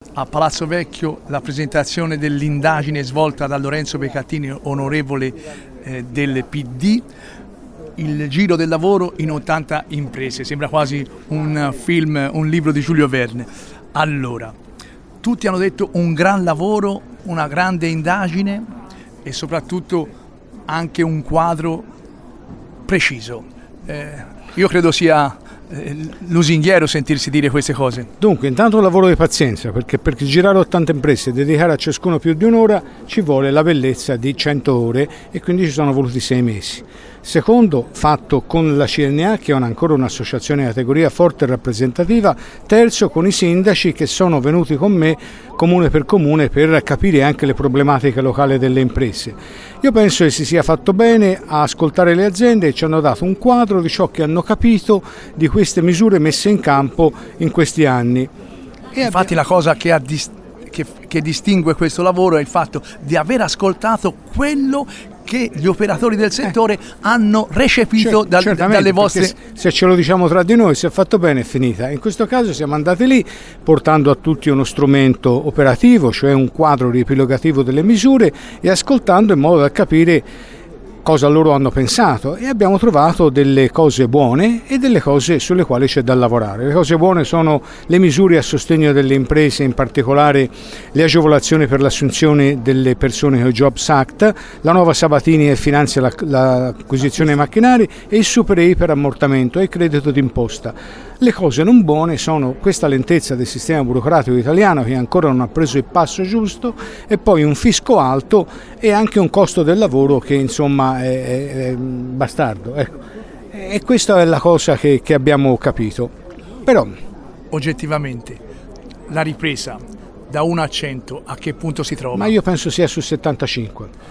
a Palazzo Vecchio la presentazione dell'indagine svolta da Lorenzo Becattini, onorevole del PD, il giro del lavoro in 80 imprese. Sembra quasi un film, un libro di Giulio Verne. Allora, tutti hanno detto un gran lavoro, una grande indagine e soprattutto anche un quadro preciso. Io credo sia lusinghiero sentirsi dire queste cose. Dunque, intanto un lavoro di pazienza, perché per girare 80 imprese e dedicare a ciascuno più di un'ora ci vuole la bellezza di 100 ore e quindi ci sono voluti 6 mesi. Secondo, fatto con la CNA, che è ancora un'associazione di categoria forte e rappresentativa. Terzo, con i sindaci che sono venuti con me comune per capire anche le problematiche locali delle imprese. Io penso che si sia fatto bene a ascoltare le aziende e ci hanno dato un quadro di ciò che hanno capito di queste misure messe in campo in questi anni. Infatti la cosa che distingue questo lavoro è il fatto di aver ascoltato quello che gli operatori del settore hanno recepito dalle vostre... Se ce lo diciamo tra di noi, se è fatto bene è finita. In questo caso siamo andati lì portando a tutti uno strumento operativo, cioè un quadro riepilogativo delle misure, e ascoltando in modo da capire cosa loro hanno pensato, e abbiamo trovato delle cose buone e delle cose sulle quali c'è da lavorare. Le cose buone sono le misure a sostegno delle imprese, in particolare le agevolazioni per l'assunzione delle persone con il Jobs Act, la nuova Sabatini che finanzia l'acquisizione dei macchinari e il Super EI per ammortamento e il credito d'imposta. Le cose non buone sono questa lentezza del sistema burocratico italiano che ancora non ha preso il passo giusto, e poi un fisco alto e anche un costo del lavoro che insomma è bastardo. Ecco. E questa è la cosa che abbiamo capito. Però oggettivamente la ripresa da 1 a 100 a che punto si trova? Ma io penso sia su 75.